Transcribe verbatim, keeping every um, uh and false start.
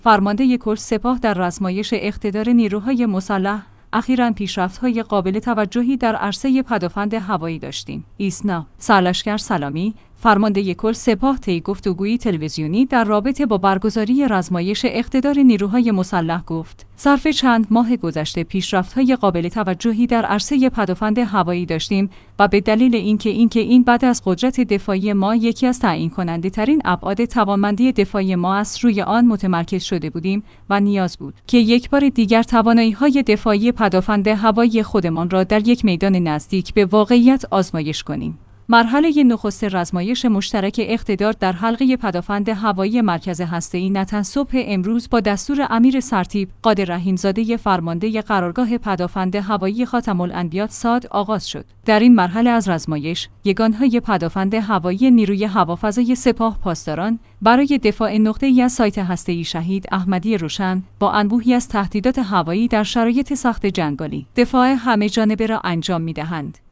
فرمانده کل سپاه در رزمایش اقتدار نیروهای مسلح اخیراً پیشرفت‌های قابل توجهی در عرصه پدافند هوایی داشتیم. ایسنا سرلشکر سلامی، فرمانده کل سپاه طی گفتگویی تلویزیونی در رابطه با برگزاری رزمایش اقتدار نیروهای مسلح گفت: ظرف چند ماه گذشته پیشرفت‌های قابل توجهی در عرصه پدافند هوایی داشتیم و به دلیل اینکه اینکه این بعد از قدرت دفاعی ما یکی از تعیین کننده ترین ابعاد توانمندی دفاعی ما است، روی آن متمرکز شده بودیم و نیاز بود که یک بار دیگر توانایی‌های دفاعی پدافند هوایی خودمان را در یک میدان نزدیک به واقعیت آزمایش کنیم. مرحله نخست رزمایش مشترک اقتدار در حلقه پدافند هوایی مرکز هسته‌ای نتن صبح امروز با دستور امیر سرتیپ قادر رحیم‌زاده فرمانده قرارگاه پدافند هوایی خاتم الانبیاء صاد آغاز شد. در این مرحله از رزمایش، یگان‌های پدافند هوایی نیروی هوافضای سپاه پاسداران برای دفاع نقطه‌ای از سایت هسته‌ای شهید احمدی روشن با انبوهی از تهدیدات هوایی در شرایط سخت جنگالی، دفاع همه جانبه را انجام می‌دهند.